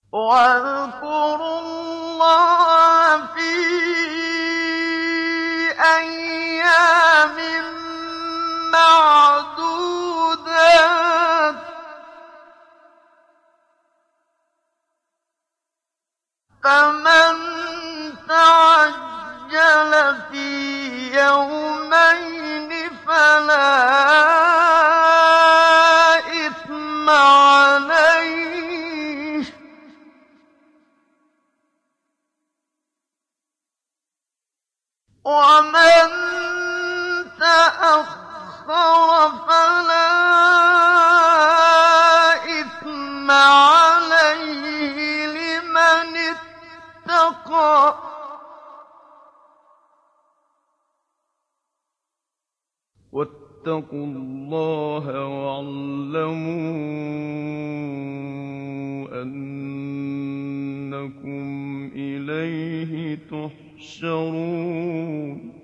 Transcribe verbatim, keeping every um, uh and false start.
وَاذْكُرُوا اللَّهَ فِي أَيَّامٍ مَّعْدُودَاتٍ ۚ فَمَن تَعَجَّلَ فِي يَوْمَيْنِ فَلَا إِثْمَ عَلَيْهِ ۚ وَمَن تَأَخَّرَ فَلَا إِثْمَ عَلَيْهِ لِمَنِ اتَّقَىٰ ۗ وَاتَّقُوا اللَّهَ وَاعْلَمُوا أَنَّكُمْ إِلَيْهِ تُحْشَرُونَ